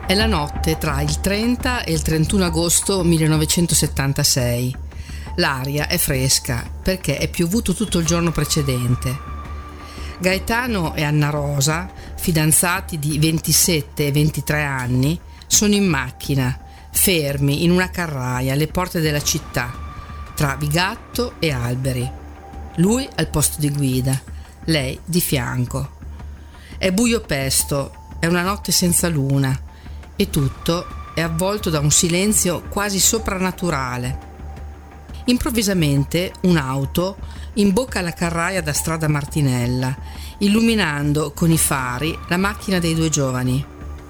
È la notte tra il 30 e il 31 agosto 1976. L'aria è fresca perché è piovuto tutto il giorno precedente. Gaetano e Anna Rosa, fidanzati di 27 e 23 anni, sono in macchina, fermi in una carraia alle porte della città, tra Vigatto e alberi. Lui al posto di guida, lei di fianco. È buio pesto, è una notte senza luna e tutto è avvolto da un silenzio quasi soprannaturale. Improvvisamente un'auto imbocca la carraia da strada Martinella, illuminando con i fari la macchina dei due giovani.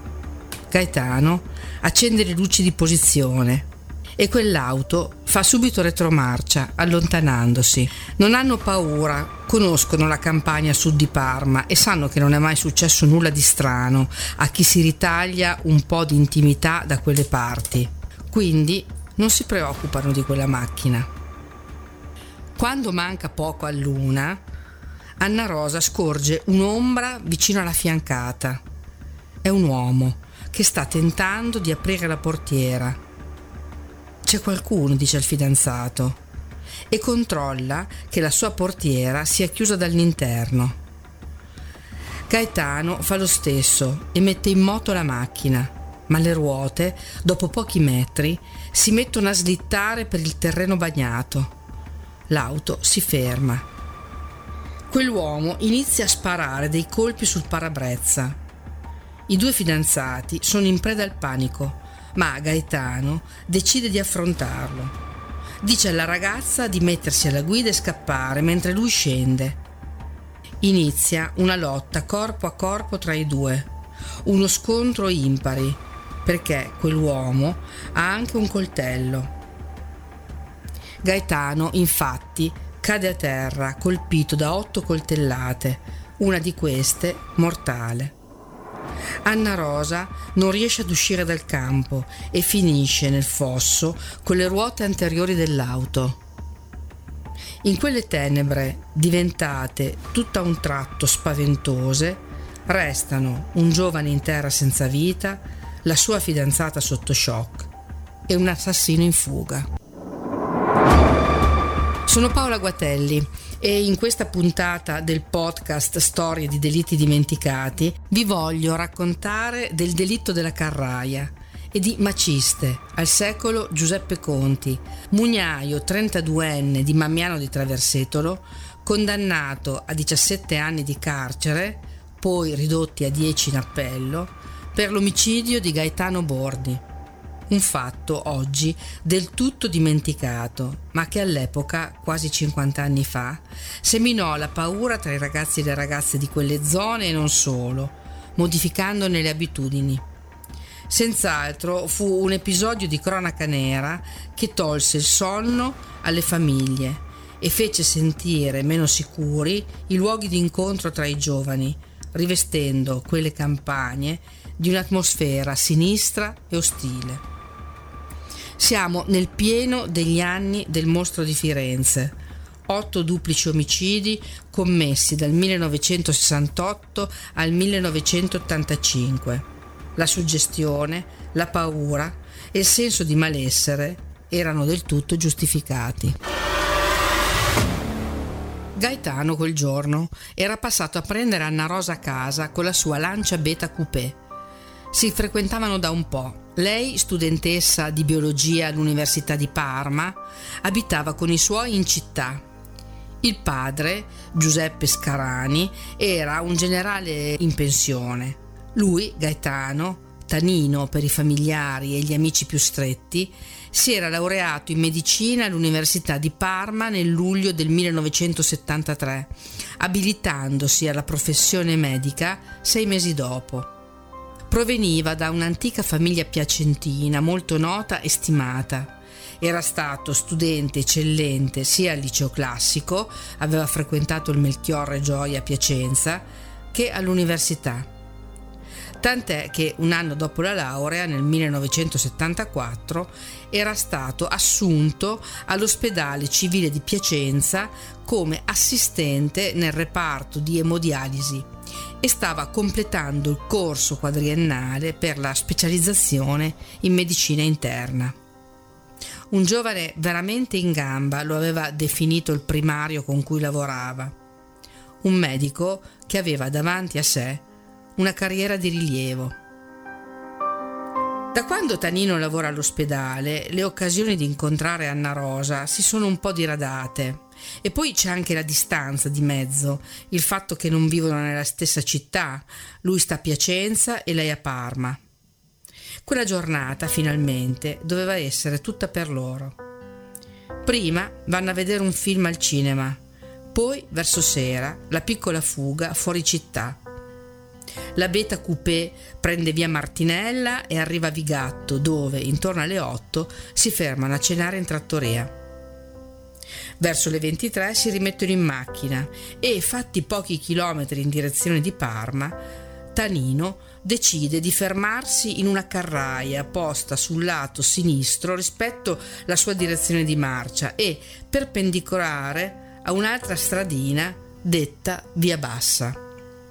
Gaetano accende le luci di posizione e quell'auto fa subito retromarcia, allontanandosi. Non hanno paura, conoscono la campagna sud di Parma e sanno che non è mai successo nulla di strano a chi si ritaglia un po' di intimità da quelle parti. Quindi non si preoccupano di quella macchina. Quando manca poco all'una, Anna Rosa scorge un'ombra vicino alla fiancata. È un uomo che sta tentando di aprire la portiera. C'è qualcuno, dice il fidanzato, e controlla che la sua portiera sia chiusa dall'interno. Gaetano fa lo stesso e mette in moto la macchina, ma le ruote, dopo pochi metri, si mettono a slittare per il terreno bagnato. L'auto si ferma. Quell'uomo inizia a sparare dei colpi sul parabrezza. I due fidanzati sono in preda al panico, ma Gaetano decide di affrontarlo. Dice alla ragazza di mettersi alla guida e scappare mentre lui scende. Inizia una lotta corpo a corpo tra i due, uno scontro impari, perché quell'uomo ha anche un coltello. Gaetano, infatti, cade a terra colpito da 8 coltellate, una di queste mortale. Anna Rosa non riesce ad uscire dal campo e finisce nel fosso con le ruote anteriori dell'auto. In quelle tenebre, diventate tutt'a un tratto spaventose, restano un giovane in terra senza vita, la sua fidanzata sotto shock e un assassino in fuga. Sono Paola Guatelli e in questa puntata del podcast Storie di delitti dimenticati vi voglio raccontare del delitto della carraia e di Maciste, al secolo Giuseppe Conti, mugnaio 32enne di Mammiano di Traversetolo, condannato a 17 anni di carcere, poi ridotti a 10 in appello, per l'omicidio di Gaetano Bordi. Un fatto oggi del tutto dimenticato, ma che all'epoca, quasi 50 anni fa, seminò la paura tra i ragazzi e le ragazze di quelle zone e non solo, modificandone le abitudini. Senz'altro fu un episodio di cronaca nera che tolse il sonno alle famiglie e fece sentire meno sicuri i luoghi di incontro tra i giovani, rivestendo quelle campagne di un'atmosfera sinistra e ostile. Siamo nel pieno degli anni del mostro di Firenze, 8 duplici omicidi commessi dal 1968 al 1985. La suggestione, la paura e il senso di malessere erano del tutto giustificati. Gaetano quel giorno era passato a prendere Anna Rosa a casa con la sua Lancia Beta Coupé. Si frequentavano da un po'. Lei, studentessa di biologia all'Università di Parma, abitava con i suoi in città. Il padre, Giuseppe Scarani, era un generale in pensione. Lui, Gaetano, Tanino per i familiari e gli amici più stretti, si era laureato in medicina all'Università di Parma nel luglio del 1973, abilitandosi alla professione medica 6 mesi dopo. Proveniva da un'antica famiglia piacentina molto nota e stimata. Era stato studente eccellente sia al liceo classico, aveva frequentato il Melchiorre Gioia a Piacenza, che all'università. Tant'è che un anno dopo la laurea, nel 1974, era stato assunto all'ospedale civile di Piacenza come assistente nel reparto di emodialisi e stava completando il corso quadriennale per la specializzazione in medicina interna. Un giovane veramente in gamba lo aveva definito il primario con cui lavorava, un medico che aveva davanti a sé una carriera di rilievo. Da quando Tanino lavora all'ospedale, le occasioni di incontrare Anna Rosa si sono un po' diradate. E poi c'è anche la distanza di mezzo, il fatto che non vivono nella stessa città, lui sta a Piacenza e lei a Parma. Quella giornata, finalmente, doveva essere tutta per loro. Prima vanno a vedere un film al cinema, poi, verso sera, la piccola fuga fuori città. La Beta Coupé prende via Martinella e arriva a Vigatto, dove, intorno alle 8, si fermano a cenare in trattoria. Verso le 23 si rimettono in macchina e, fatti pochi chilometri in direzione di Parma, Tanino decide di fermarsi in una carraia posta sul lato sinistro rispetto alla sua direzione di marcia e perpendicolare a un'altra stradina detta Via Bassa.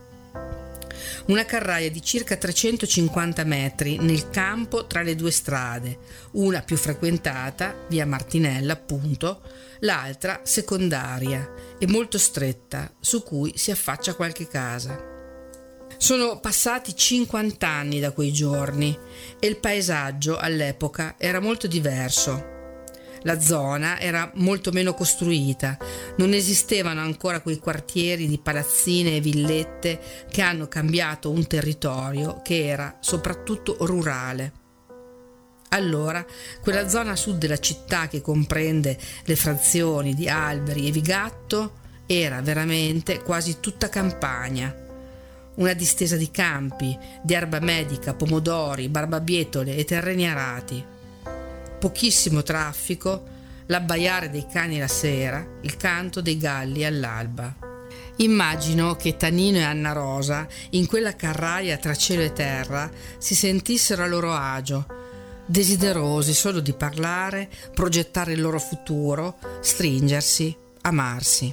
Una carraia di circa 350 metri nel campo tra le due strade, una più frequentata, via Martinella appunto, l'altra secondaria e molto stretta, su cui si affaccia qualche casa. Sono passati 50 anni da quei giorni e il paesaggio all'epoca era molto diverso. La zona era molto meno costruita, non esistevano ancora quei quartieri di palazzine e villette che hanno cambiato un territorio che era soprattutto rurale. Allora, quella zona a sud della città che comprende le frazioni di Alberi e Vigatto era veramente quasi tutta campagna. Una distesa di campi, di erba medica, pomodori, barbabietole e terreni arati. Pochissimo traffico, l'abbaiare dei cani la sera, il canto dei galli all'alba. Immagino che Tanino e Anna Rosa, in quella carraia tra cielo e terra, si sentissero a loro agio, desiderosi solo di parlare, progettare il loro futuro, stringersi, amarsi.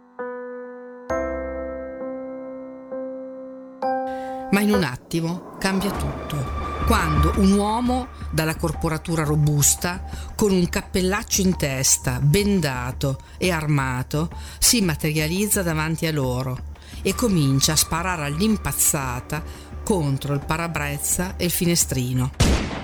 Ma in un attimo cambia tutto. Quando un uomo dalla corporatura robusta, con un cappellaccio in testa, bendato e armato, si materializza davanti a loro e comincia a sparare all'impazzata contro il parabrezza e il finestrino.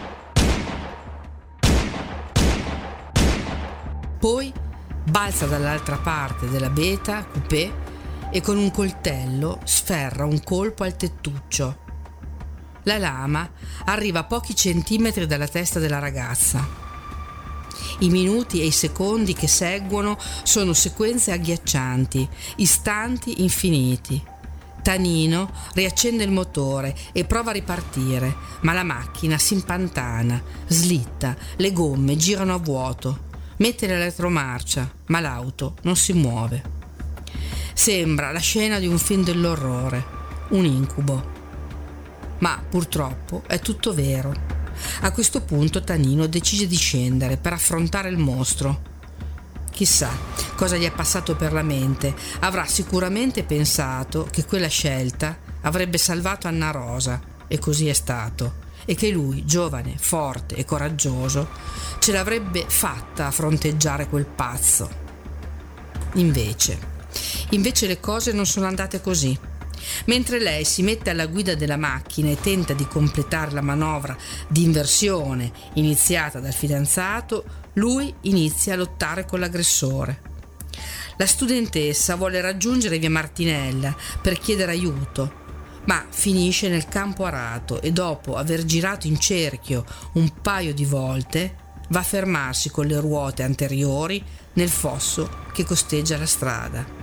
Poi balza dall'altra parte della Beta Coupé e con un coltello sferra un colpo al tettuccio. La lama arriva a pochi centimetri dalla testa della ragazza. I minuti e i secondi che seguono sono sequenze agghiaccianti, istanti infiniti. Tanino riaccende il motore e prova a ripartire, ma la macchina si impantana, slitta, le gomme girano a vuoto. Mette l'elettromarcia, ma l'auto non si muove. Sembra la scena di un film dell'orrore, un incubo. Ma purtroppo è tutto vero. A questo punto Tanino decide di scendere per affrontare il mostro. Chissà cosa gli è passato per la mente. Avrà sicuramente pensato che quella scelta avrebbe salvato Anna Rosa, e così è stato, e che lui, giovane, forte e coraggioso, ce l'avrebbe fatta a fronteggiare quel pazzo. Invece le cose non sono andate così. Mentre lei si mette alla guida della macchina e tenta di completare la manovra di inversione iniziata dal fidanzato, lui inizia a lottare con l'aggressore. La studentessa vuole raggiungere via Martinella per chiedere aiuto, ma finisce nel campo arato e dopo aver girato in cerchio un paio di volte va a fermarsi con le ruote anteriori nel fosso che costeggia la strada.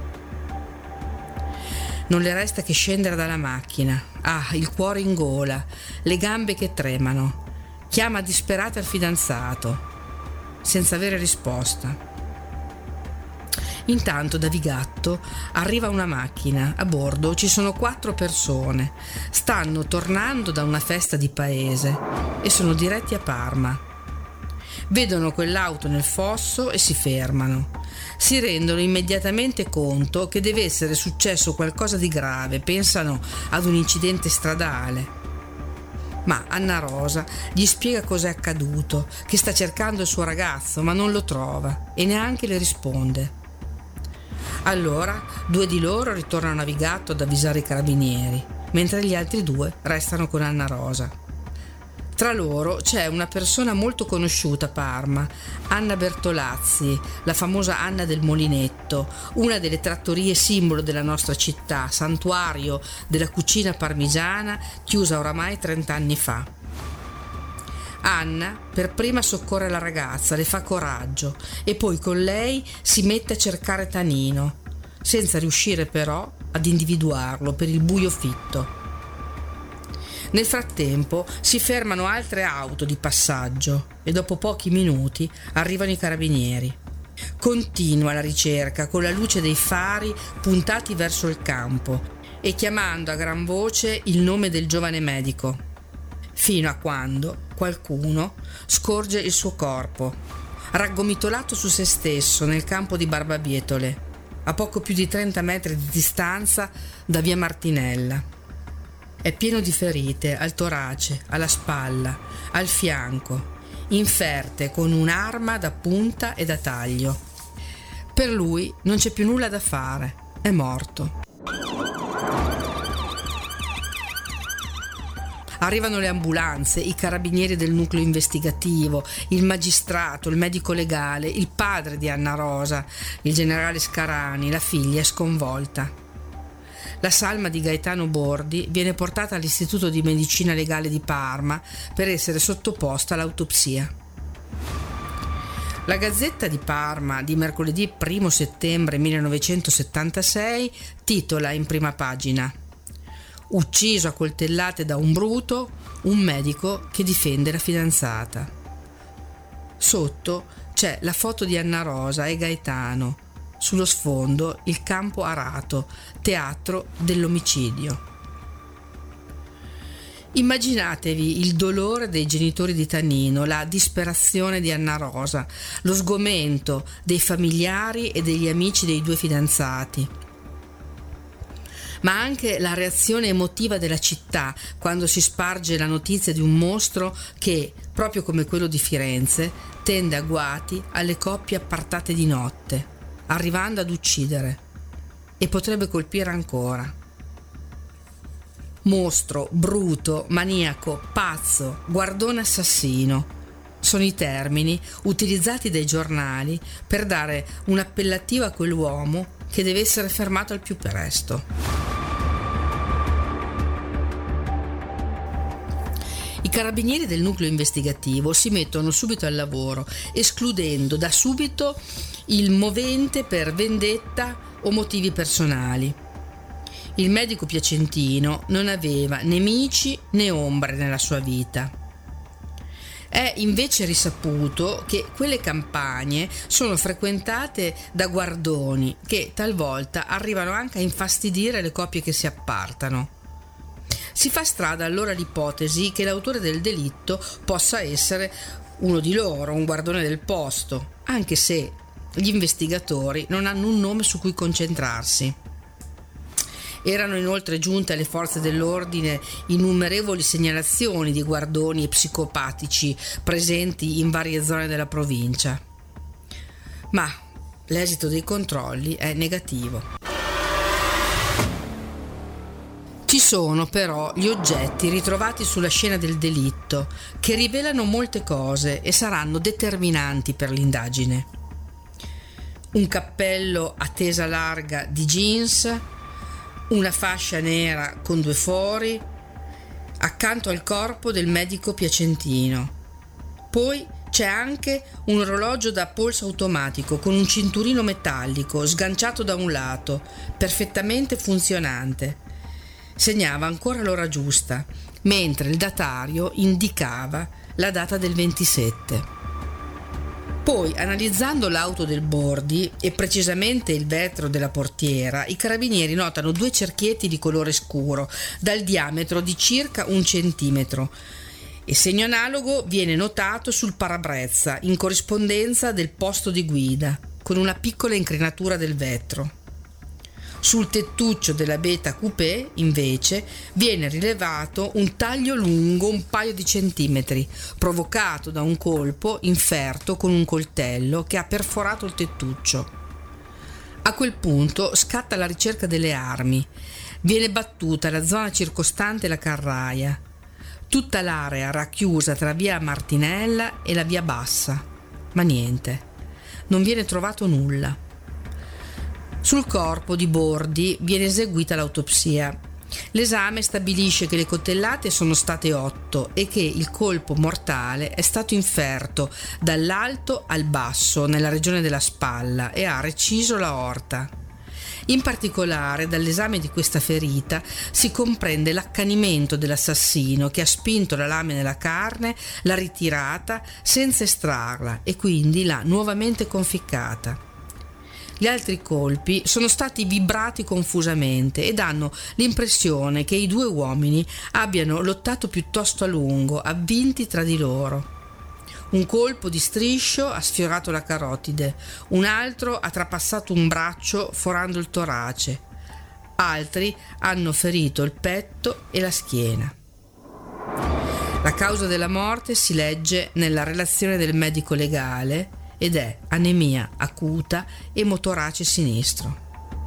Non le resta che scendere dalla macchina. Ha il cuore in gola, le gambe che tremano. Chiama disperata il fidanzato, senza avere risposta. Intanto da Vigatto arriva una macchina. A bordo ci sono 4 persone. Stanno tornando da una festa di paese e sono diretti a Parma. Vedono quell'auto nel fosso e si fermano. si rendono immediatamente conto che deve essere successo qualcosa di grave, pensano ad un incidente stradale. Ma Anna Rosa gli spiega cos'è accaduto, che sta cercando il suo ragazzo ma non lo trova e neanche le risponde. Allora 2 di loro ritornano a Navigato ad avvisare i carabinieri, mentre gli altri 2 restano con Anna Rosa. Tra loro c'è una persona molto conosciuta a Parma, Anna Bertolazzi, la famosa Anna del Molinetto, una delle trattorie simbolo della nostra città, santuario della cucina parmigiana, chiusa oramai 30 anni fa. Anna per prima soccorre la ragazza, le fa coraggio e poi con lei si mette a cercare Tanino, senza riuscire però ad individuarlo per il buio fitto. Nel frattempo si fermano altre auto di passaggio e dopo pochi minuti arrivano i carabinieri. Continua la ricerca con la luce dei fari puntati verso il campo e chiamando a gran voce il nome del giovane medico, fino a quando qualcuno scorge il suo corpo, raggomitolato su se stesso nel campo di Barbabietole, a poco più di 30 metri di distanza da via Martinella. È pieno di ferite al torace, alla spalla, al fianco, inferte con un'arma da punta e da taglio. Per lui non c'è più nulla da fare, è morto. Arrivano le ambulanze, i carabinieri del nucleo investigativo, il magistrato, il medico legale, il padre di Anna Rosa, il generale Scarani, la figlia è sconvolta. La salma di Gaetano Bordi viene portata all'Istituto di Medicina Legale di Parma per essere sottoposta all'autopsia. La Gazzetta di Parma di mercoledì 1 settembre 1976 titola in prima pagina: "Ucciso a coltellate da un bruto, un medico che difende la fidanzata". Sotto c'è la foto di Anna Rosa e Gaetano. Sullo sfondo il campo arato, teatro dell'omicidio. Immaginatevi il dolore dei genitori di Tanino, la disperazione di Anna Rosa, lo sgomento dei familiari e degli amici dei 2 fidanzati, ma anche la reazione emotiva della città quando si sparge la notizia di un mostro che, proprio come quello di Firenze, tende agguati alle coppie appartate di notte, arrivando ad uccidere, e potrebbe colpire ancora. Mostro, bruto, maniaco, pazzo, guardone assassino sono i termini utilizzati dai giornali per dare un appellativo a quell'uomo che deve essere fermato al più presto. I carabinieri del nucleo investigativo si mettono subito al lavoro, escludendo da subito il movente per vendetta o motivi personali. Il medico piacentino non aveva nemici né ombre nella sua vita. È invece risaputo che quelle campagne sono frequentate da guardoni che talvolta arrivano anche a infastidire le coppie che si appartano. Si fa strada allora l'ipotesi che l'autore del delitto possa essere uno di loro, un guardone del posto, anche se gli investigatori non hanno un nome su cui concentrarsi. Erano inoltre giunte alle forze dell'ordine innumerevoli segnalazioni di guardoni psicopatici presenti in varie zone della provincia. Ma l'esito dei controlli è negativo. Ci sono però gli oggetti ritrovati sulla scena del delitto che rivelano molte cose e saranno determinanti per l'indagine. Un cappello a tesa larga di jeans, una fascia nera con 2 fori, accanto al corpo del medico piacentino. Poi c'è anche un orologio da polso automatico con un cinturino metallico sganciato da un lato, perfettamente funzionante. Segnava ancora l'ora giusta, mentre il datario indicava la data del 27. Poi, analizzando l'auto del Bordi e precisamente il vetro della portiera, i carabinieri notano 2 cerchietti di colore scuro, dal diametro di circa 1 centimetro, e segno analogo viene notato sul parabrezza, in corrispondenza del posto di guida. con una piccola incrinatura del vetro. Sul tettuccio della Beta Coupé, invece, viene rilevato un taglio lungo un paio di centimetri, provocato da un colpo inferto con un coltello che ha perforato il tettuccio. A quel punto scatta la ricerca delle armi. Viene battuta la zona circostante la carraia. Tutta l'area racchiusa tra via Martinella e la via Bassa. Ma niente. Non viene trovato nulla. Sul corpo di Bordi viene eseguita l'autopsia. L'esame stabilisce che le coltellate sono state 8 e che il colpo mortale è stato inferto dall'alto al basso nella regione della spalla e ha reciso l'aorta. In particolare, dall'esame di questa ferita si comprende l'accanimento dell'assassino che ha spinto la lama nella carne, l'ha ritirata senza estrarla e quindi l'ha nuovamente conficcata. Gli altri colpi sono stati vibrati confusamente e danno l'impressione che i due uomini abbiano lottato piuttosto a lungo, avvinti tra di loro. Un colpo di striscio ha sfiorato la carotide, un altro ha trapassato un braccio forando il torace, altri hanno ferito il petto e la schiena. La causa della morte si legge nella relazione del medico legale ed è anemia acuta emotorace sinistro.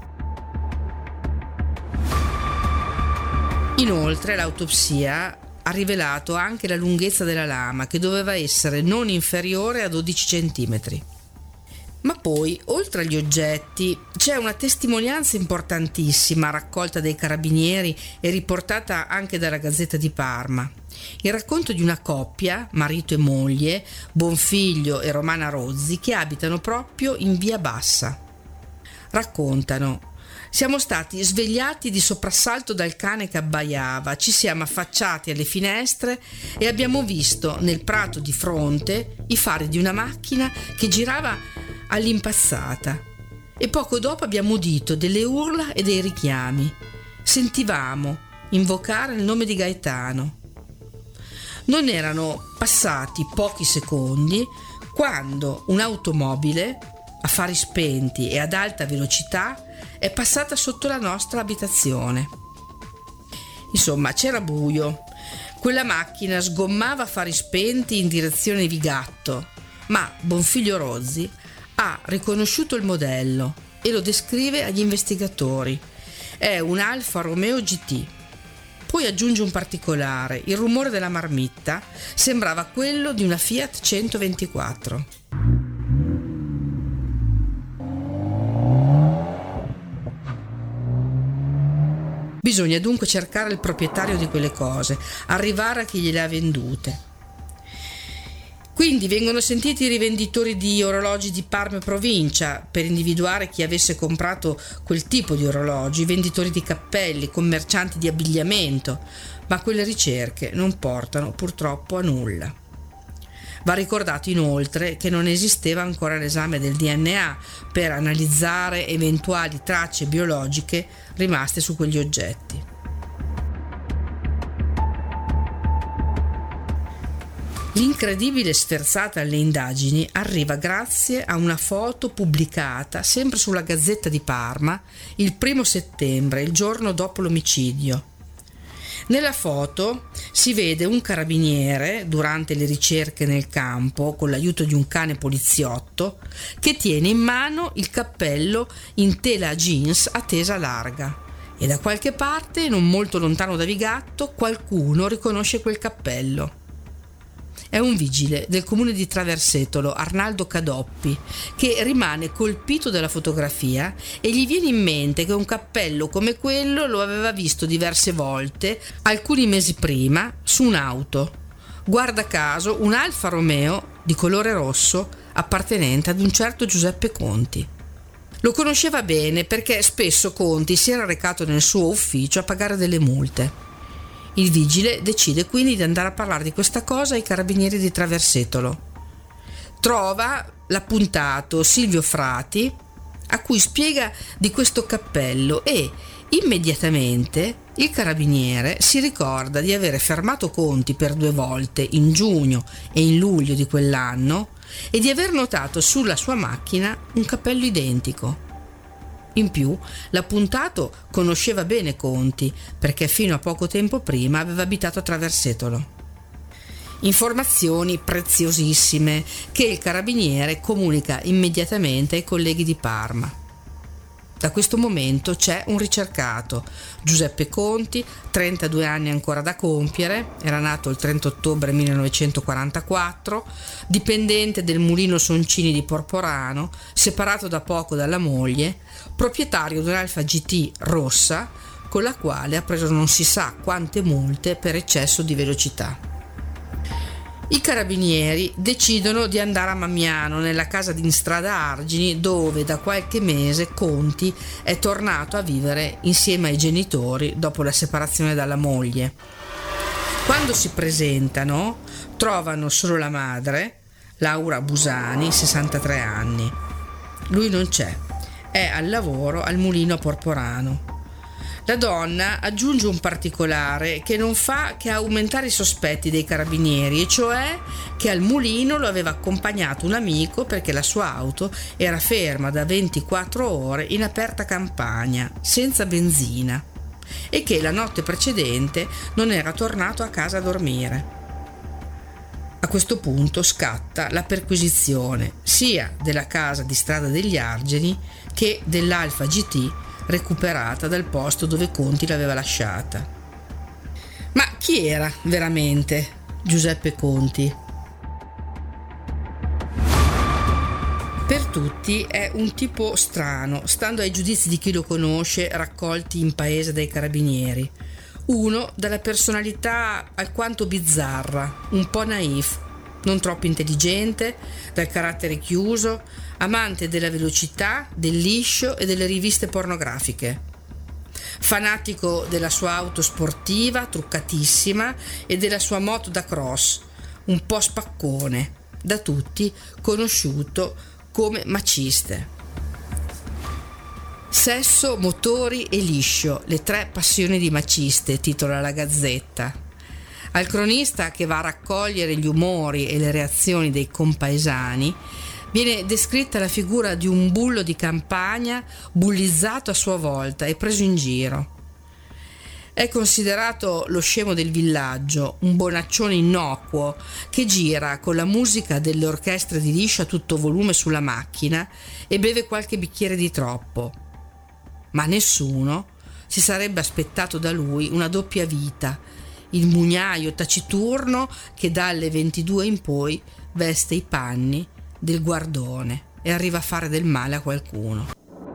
Inoltre l'autopsia ha rivelato anche la lunghezza della lama, che doveva essere non inferiore a 12 cm. Ma poi, oltre agli oggetti, c'è una testimonianza importantissima raccolta dai carabinieri e riportata anche dalla Gazzetta di Parma. Il racconto di una coppia, marito e moglie, Bonfiglio e Romana Rozzi, che abitano proprio in via Bassa. Raccontano: siamo stati svegliati di soprassalto dal cane che abbaiava, ci siamo affacciati alle finestre e abbiamo visto nel prato di fronte i fari di una macchina che girava all'impazzata e poco dopo abbiamo udito delle urla e dei richiami. Sentivamo invocare il nome di Gaetano. Non erano passati pochi secondi quando un'automobile a fari spenti e ad alta velocità è passata sotto la nostra abitazione. Insomma, c'era buio. Quella macchina sgommava a fari spenti in direzione Vigatto, ma Bonfiglio Rozzi ha riconosciuto il modello e lo descrive agli investigatori. È un Alfa Romeo GT. Poi aggiunge un particolare: il rumore della marmitta sembrava quello di una Fiat 124. Bisogna dunque cercare il proprietario di quelle cose, arrivare a chi gliele ha vendute. Quindi vengono sentiti i rivenditori di orologi di Parma e provincia per individuare chi avesse comprato quel tipo di orologi, i venditori di cappelli, commercianti di abbigliamento, ma quelle ricerche non portano purtroppo a nulla. Va ricordato inoltre che non esisteva ancora l'esame del DNA per analizzare eventuali tracce biologiche rimaste su quegli oggetti. L'incredibile sferzata alle indagini arriva grazie a una foto pubblicata sempre sulla Gazzetta di Parma il 1 settembre, il giorno dopo l'omicidio. Nella foto si vede un carabiniere durante le ricerche nel campo con l'aiuto di un cane poliziotto che tiene in mano il cappello in tela jeans a tesa larga e da qualche parte, non molto lontano da Vigatto, qualcuno riconosce quel cappello. È un vigile del comune di Traversetolo, Arnaldo Cadoppi, che rimane colpito dalla fotografia e gli viene in mente che un cappello come quello lo aveva visto diverse volte alcuni mesi prima su un'auto. Guarda caso un Alfa Romeo di colore rosso appartenente ad un certo Giuseppe Conti. Lo conosceva bene perché spesso Conti si era recato nel suo ufficio a pagare delle multe. Il vigile decide quindi di andare a parlare di questa cosa ai carabinieri di Traversetolo. Trova l'appuntato Silvio Frati, a cui spiega di questo cappello e Immediatamente il carabiniere si ricorda di avere fermato Conti per 2 volte, in giugno e in luglio di quell'anno, e di aver notato sulla sua macchina un cappello identico. In più, l'appuntato conosceva bene Conti, perché fino a poco tempo prima aveva abitato a Traversetolo. Informazioni preziosissime che il carabiniere comunica immediatamente ai colleghi di Parma. Da questo momento c'è un ricercato, Giuseppe Conti, 32 anni ancora da compiere, era nato il 30 ottobre 1944, dipendente del mulino Soncini di Porporano, separato da poco dalla moglie, proprietario di un'Alfa GT rossa, con la quale ha preso non si sa quante multe per eccesso di velocità. I carabinieri decidono di andare a Mamiano, nella casa in strada Argini, dove da qualche mese Conti è tornato a vivere insieme ai genitori dopo la separazione dalla moglie. Quando si presentano, trovano solo la madre, Laura Busani, 63 anni. Lui non c'è, è al lavoro al mulino a Porporano. La donna aggiunge un particolare che non fa che aumentare i sospetti dei carabinieri, e cioè che al mulino lo aveva accompagnato un amico perché la sua auto era ferma da 24 ore in aperta campagna, senza benzina, e che la notte precedente non era tornato a casa a dormire. A questo punto scatta la perquisizione sia della casa di strada degli Argini che dell'Alfa GT recuperata dal posto dove Conti l'aveva lasciata. Ma chi era veramente Giuseppe Conti? Per tutti è un tipo strano, stando ai giudizi di chi lo conosce raccolti in paese dai carabinieri. Uno dalla personalità alquanto bizzarra, un po' naif, non troppo intelligente, dal carattere chiuso, amante della velocità, del liscio e delle riviste pornografiche. Fanatico della sua auto sportiva, truccatissima, e della sua moto da cross, un po' spaccone, da tutti conosciuto come maciste. Sesso, motori e liscio, le 3 passioni di Maciste, titola la Gazzetta. Al cronista che va a raccogliere gli umori e le reazioni dei compaesani viene descritta la figura di un bullo di campagna bullizzato a sua volta e preso in giro. È considerato lo scemo del villaggio, un bonaccione innocuo che gira con la musica delle orchestre di liscio a tutto volume sulla macchina e beve qualche bicchiere di troppo. Ma nessuno si sarebbe aspettato da lui una doppia vita, il mugnaio taciturno che dalle 22 in poi veste i panni del guardone e arriva a fare del male a qualcuno.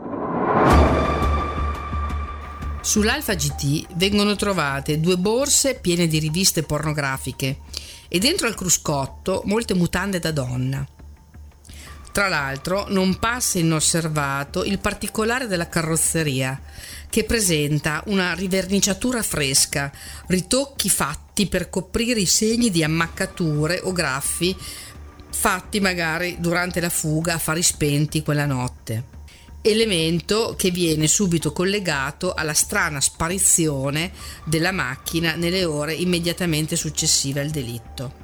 Sull'Alfa GT vengono trovate 2 borse piene di riviste pornografiche e dentro al cruscotto molte mutande da donna. Tra l'altro non passa inosservato il particolare della carrozzeria, che presenta una riverniciatura fresca, ritocchi fatti per coprire i segni di ammaccature o graffi fatti magari durante la fuga a fari spenti quella notte. Elemento che viene subito collegato alla strana sparizione della macchina nelle ore immediatamente successive al delitto.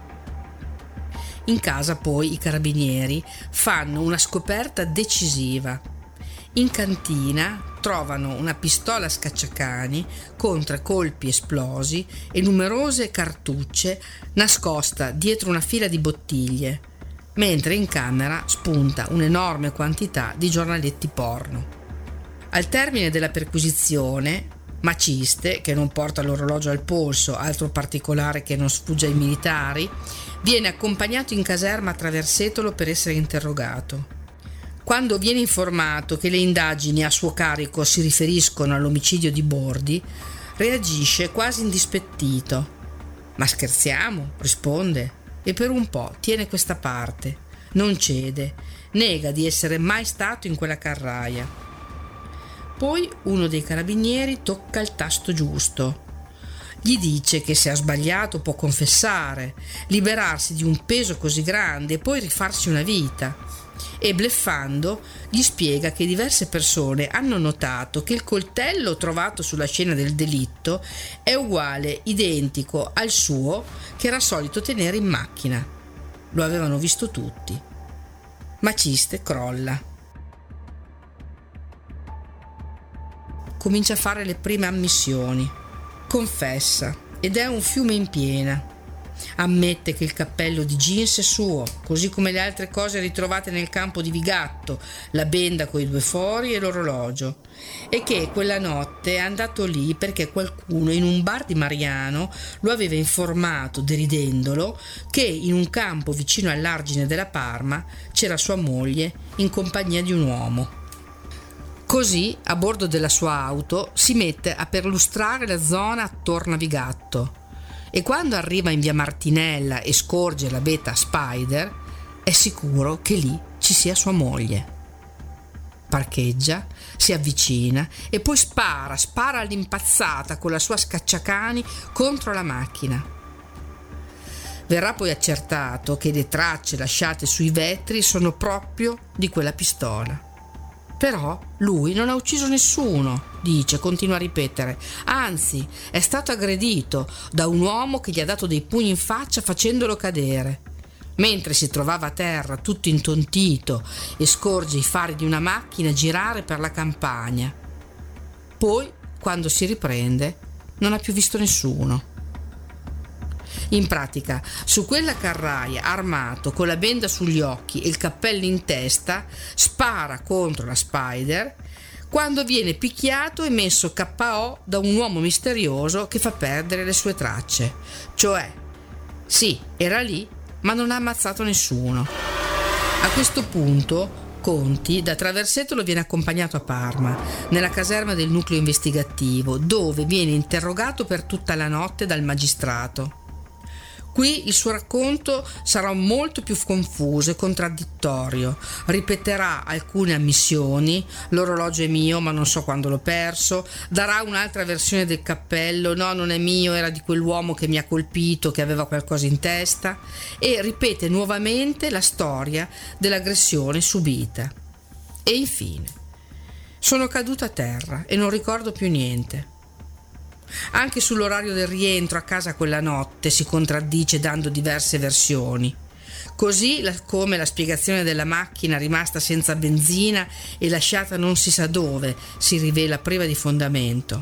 In casa poi i carabinieri fanno una scoperta decisiva. In cantina trovano una pistola a scacciacani con 3 colpi esplosi e numerose cartucce nascosta dietro una fila di bottiglie, mentre in camera spunta un'enorme quantità di giornaletti porno. Al termine della perquisizione, Maciste, che non porta l'orologio al polso, altro particolare che non sfugge ai militari, viene accompagnato in caserma a Traversetolo per essere interrogato. Quando viene informato che le indagini a suo carico si riferiscono all'omicidio di Bordi, reagisce quasi indispettito. «Ma scherziamo?» risponde, e per un po' tiene questa parte, non cede, nega di essere mai stato in quella carraia. Poi uno dei carabinieri tocca il tasto giusto. Gli dice che se ha sbagliato può confessare, liberarsi di un peso così grande e poi rifarsi una vita. e bleffando gli spiega che diverse persone hanno notato che il coltello trovato sulla scena del delitto è uguale, identico al suo che era solito tenere in macchina. Lo avevano visto tutti. Maciste crolla. Comincia a fare le prime ammissioni. Confessa ed è un fiume in piena. Ammette che il cappello di jeans è suo, così come le altre cose ritrovate nel campo di Vigatto, la benda coi 2 fori e l'orologio, e che quella notte è andato lì perché qualcuno in un bar di Mariano lo aveva informato, deridendolo, che in un campo vicino all'argine della Parma c'era sua moglie in compagnia di un uomo. Così, a bordo della sua auto, si mette a perlustrare la zona attorno a Vigatto e quando arriva in via Martinella e scorge la Beta Spider, è sicuro che lì ci sia sua moglie. Parcheggia, si avvicina e poi spara all'impazzata con la sua scacciacani contro la macchina. Verrà poi accertato che le tracce lasciate sui vetri sono proprio di quella pistola. Però lui non ha ucciso nessuno, dice, continua a ripetere. Anzi, è stato aggredito da un uomo che gli ha dato dei pugni in faccia facendolo cadere. Mentre si trovava a terra, tutto intontito, e scorge i fari di una macchina girare per la campagna. Poi, quando si riprende, non ha più visto nessuno. In pratica, su quella carraia, armato, con la benda sugli occhi e il cappello in testa, spara contro la Spider quando viene picchiato e messo KO da un uomo misterioso che fa perdere le sue tracce. Cioè, sì, era lì, ma non ha ammazzato nessuno. A questo punto Conti da Traversetolo viene accompagnato a Parma, nella caserma del nucleo investigativo, dove viene interrogato per tutta la notte dal magistrato. Qui il suo racconto sarà molto più confuso e contraddittorio. Ripeterà alcune ammissioni: l'orologio è mio ma non so quando l'ho perso, darà un'altra versione del cappello: no, non è mio, era di quell'uomo che mi ha colpito, che aveva qualcosa in testa, e ripete nuovamente la storia dell'aggressione subita. E infine: sono caduta a terra e non ricordo più niente. Anche sull'orario del rientro a casa quella notte si contraddice dando diverse versioni, così come la spiegazione della macchina rimasta senza benzina e lasciata non si sa dove si rivela priva di fondamento.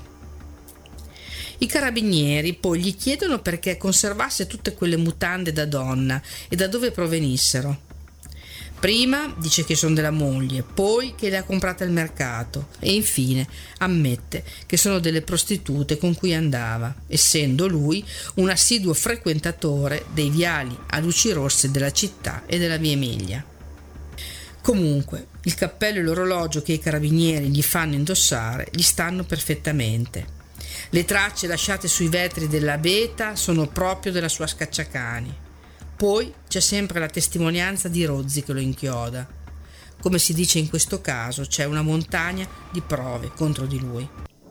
I carabinieri poi gli chiedono perché conservasse tutte quelle mutande da donna e da dove provenissero. Prima dice che sono della moglie, poi che le ha comprate al mercato e infine ammette che sono delle prostitute con cui andava, essendo lui un assiduo frequentatore dei viali a luci rosse della città e della via Emilia. Comunque, il cappello e l'orologio che i carabinieri gli fanno indossare gli stanno perfettamente. Le tracce lasciate sui vetri della Beta sono proprio della sua scacciacani. Poi c'è sempre la testimonianza di Rozzi che lo inchioda. Come si dice in questo caso, c'è una montagna di prove contro di lui.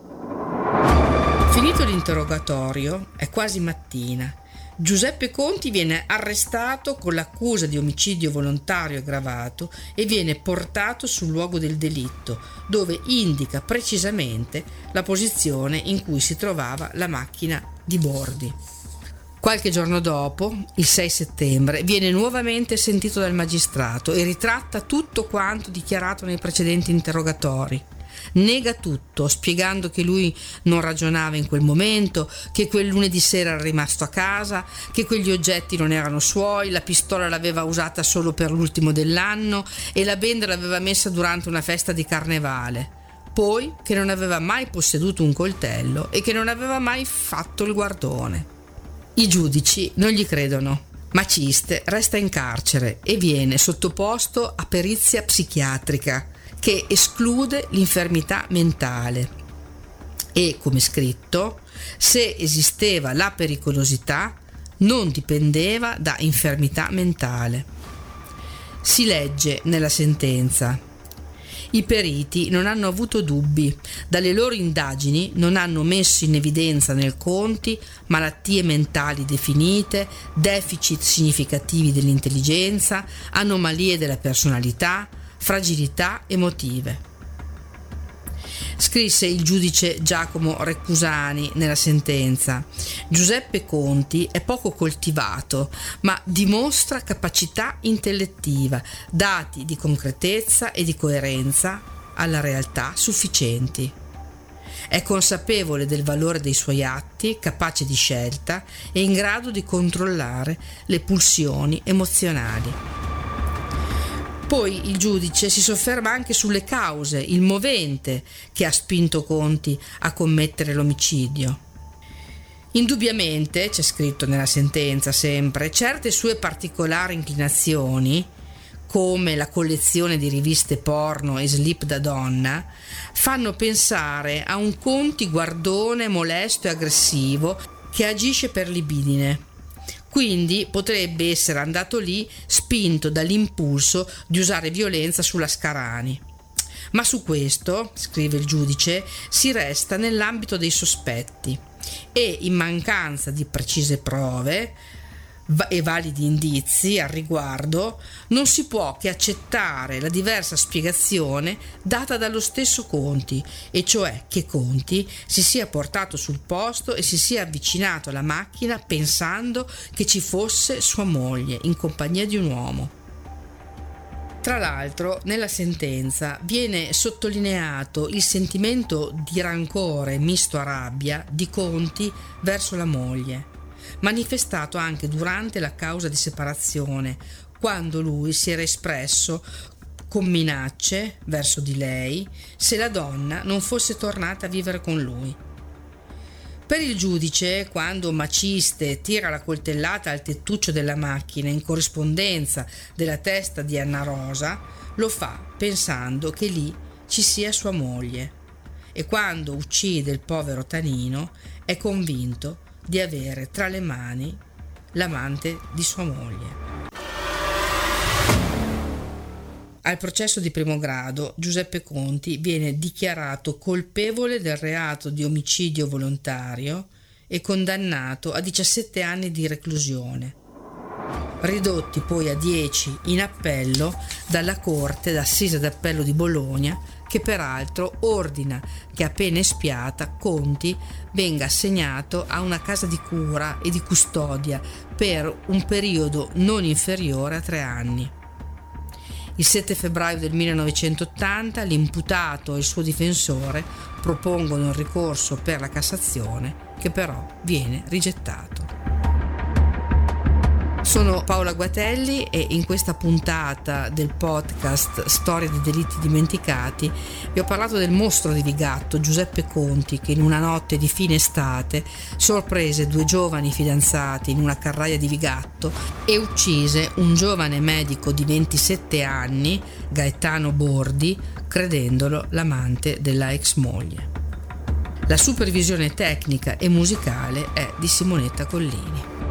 Finito l'interrogatorio, è quasi mattina. Giuseppe Conti viene arrestato con l'accusa di omicidio volontario aggravato e viene portato sul luogo del delitto, dove indica precisamente la posizione in cui si trovava la macchina di Bordi. Qualche giorno dopo, il 6 settembre, viene nuovamente sentito dal magistrato e ritratta tutto quanto dichiarato nei precedenti interrogatori. Nega tutto, spiegando che lui non ragionava in quel momento, che quel lunedì sera era rimasto a casa, che quegli oggetti non erano suoi, la pistola l'aveva usata solo per l'ultimo dell'anno e la benda l'aveva messa durante una festa di carnevale. Poi che non aveva mai posseduto un coltello e che non aveva mai fatto il guardone. I giudici non gli credono. Maciste resta in carcere e viene sottoposto a perizia psichiatrica che esclude l'infermità mentale e, come scritto, se esisteva la pericolosità non dipendeva da infermità mentale. Si legge nella sentenza: I periti non hanno avuto dubbi. Dalle loro indagini non hanno messo in evidenza nel conti malattie mentali definite, deficit significativi dell'intelligenza, anomalie della personalità, fragilità emotive. Scrisse il giudice Giacomo Recusani nella sentenza: Giuseppe Conti è poco coltivato, ma dimostra capacità intellettiva, dati di concretezza e di coerenza alla realtà sufficienti. È consapevole del valore dei suoi atti, capace di scelta e in grado di controllare le pulsioni emozionali. Poi il giudice si sofferma anche sulle cause, il movente che ha spinto Conti a commettere l'omicidio. Indubbiamente, c'è scritto nella sentenza sempre, certe sue particolari inclinazioni, come la collezione di riviste porno e slip da donna, fanno pensare a un Conti guardone, molesto e aggressivo che agisce per libidine. Quindi potrebbe essere andato lì spinto dall'impulso di usare violenza sulla Scarani. Ma su questo, scrive il giudice, si resta nell'ambito dei sospetti e in mancanza di precise prove e validi indizi al riguardo non si può che accettare la diversa spiegazione data dallo stesso Conti, e cioè che Conti si sia portato sul posto e si sia avvicinato alla macchina pensando che ci fosse sua moglie in compagnia di un uomo. Tra l'altro, nella sentenza viene sottolineato il sentimento di rancore misto a rabbia di Conti verso la moglie, manifestato anche durante la causa di separazione, quando lui si era espresso con minacce verso di lei se la donna non fosse tornata a vivere con lui. Per il giudice, quando Maciste tira la coltellata al tettuccio della macchina in corrispondenza della testa di Anna Rosa, lo fa pensando che lì ci sia sua moglie, e quando uccide il povero Tanino è convinto di avere tra le mani l'amante di sua moglie. Al processo di primo grado, Giuseppe Conti viene dichiarato colpevole del reato di omicidio volontario e condannato a 17 anni di reclusione, ridotti poi a 10 in appello dalla Corte d'Assise d'Appello di Bologna, che peraltro ordina che a pena espiata Conti venga assegnato a una casa di cura e di custodia per un periodo non inferiore a 3 anni. Il 7 febbraio del 1980 l'imputato e il suo difensore propongono il ricorso per la Cassazione, che però viene rigettato. Sono Paola Guatelli e in questa puntata del podcast Storia di delitti dimenticati vi ho parlato del mostro di Vigatto, Giuseppe Conti, che in una notte di fine estate sorprese 2 giovani fidanzati in una carraia di Vigatto e uccise un giovane medico di 27 anni, Gaetano Bordi, credendolo l'amante della ex moglie. La supervisione tecnica e musicale è di Simonetta Collini.